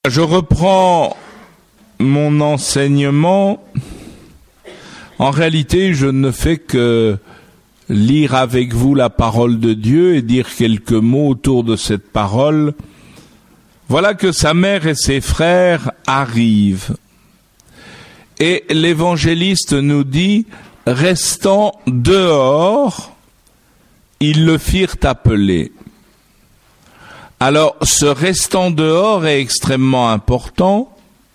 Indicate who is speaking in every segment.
Speaker 1: Je reprends mon enseignement. En réalité, je ne fais que lire avec vous la parole de Dieu et dire quelques mots autour de cette parole. Voilà que sa mère et ses frères arrivent. Et l'évangéliste nous dit, restant dehors, ils le firent appeler. Alors, ce restant dehors est extrêmement important.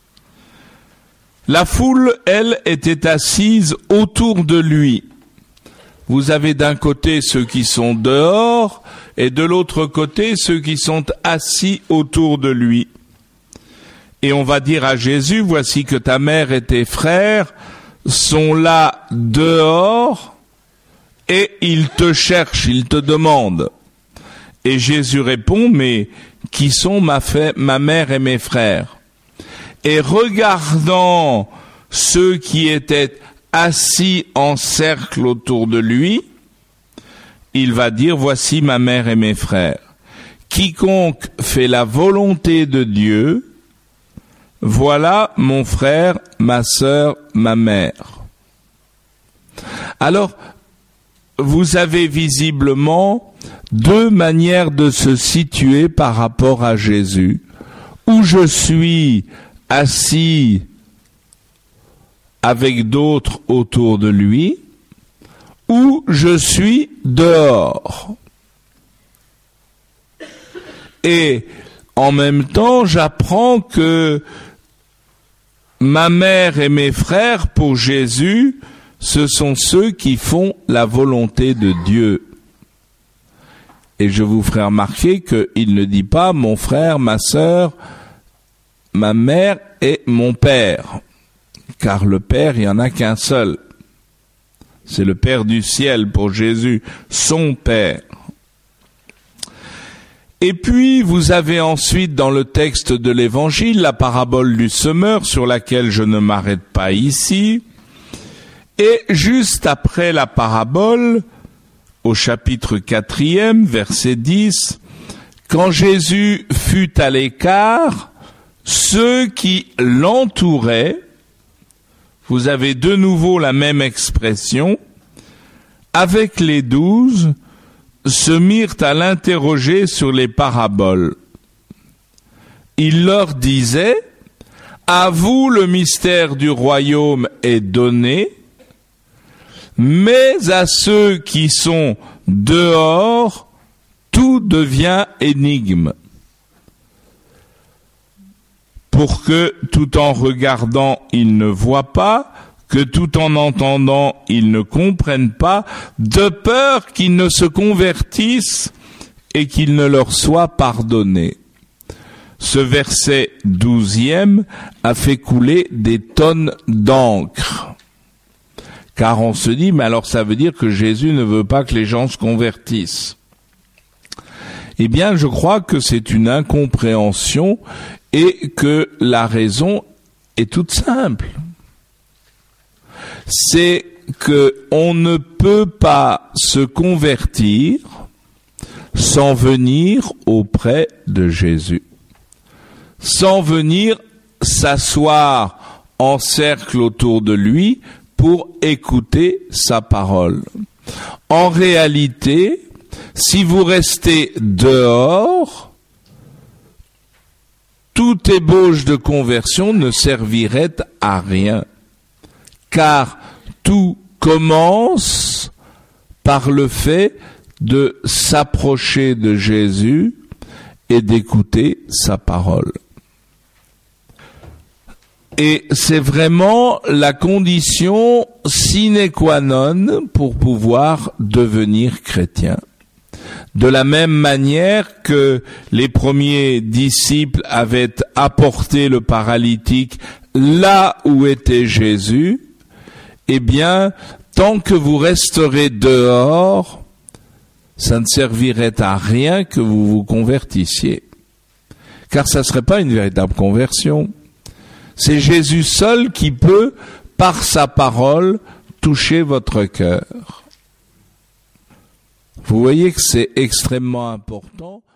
Speaker 1: La foule, elle, était assise autour de lui. Vous avez d'un côté ceux qui sont dehors et de l'autre côté ceux qui sont assis autour de lui. Et on va dire à Jésus, voici que ta mère et tes frères sont là dehors et ils te cherchent, ils te demandent. Et Jésus répond, mais qui sont ma mère et mes frères? Et regardant ceux qui étaient assis en cercle autour de lui, il va dire, voici ma mère et mes frères. Quiconque fait la volonté de Dieu, voilà mon frère, ma sœur, ma mère. Alors, vous avez visiblement deux manières de se situer par rapport à Jésus. Où je suis assis avec d'autres autour de lui, ou je suis dehors. Et en même temps, j'apprends que ma mère et mes frères, pour Jésus, ce sont ceux qui font la volonté de Dieu. Et je vous ferai remarquer qu'il ne dit pas mon frère, ma sœur, ma mère et mon père. Car le Père, il n'y en a qu'un seul. C'est le Père du ciel pour Jésus, son Père. Et puis, vous avez ensuite dans le texte de l'Évangile la parabole du semeur sur laquelle je ne m'arrête pas ici. Et juste après la parabole, au chapitre 4, verset 10, quand Jésus fut à l'écart, ceux qui l'entouraient, vous avez de nouveau la même expression, avec les 12, se mirent à l'interroger sur les paraboles. Il leur disait, à vous le mystère du royaume est donné, mais à ceux qui sont dehors, tout devient énigme. Pour que, tout en regardant, ils ne voient pas, que tout en entendant, ils ne comprennent pas, de peur qu'ils ne se convertissent et qu'il ne leur soit pardonné. Ce verset 12e a fait couler des tonnes d'encre. Car on se dit, mais alors ça veut dire que Jésus ne veut pas que les gens se convertissent. Eh bien, je crois que c'est une incompréhension et que la raison est toute simple. C'est que on ne peut pas se convertir sans venir auprès de Jésus, sans venir s'asseoir en cercle autour de lui pour écouter sa parole. En réalité, si vous restez dehors, toute ébauche de conversion ne servirait à rien, car tout commence par le fait de s'approcher de Jésus et d'écouter sa parole. Et c'est vraiment la condition sine qua non pour pouvoir devenir chrétien. De la même manière que les premiers disciples avaient apporté le paralytique là où était Jésus, eh bien, tant que vous resterez dehors, ça ne servirait à rien que vous vous convertissiez. Car ça ne serait pas une véritable conversion. C'est Jésus seul qui peut, par sa parole, toucher votre cœur. Vous voyez que c'est extrêmement important.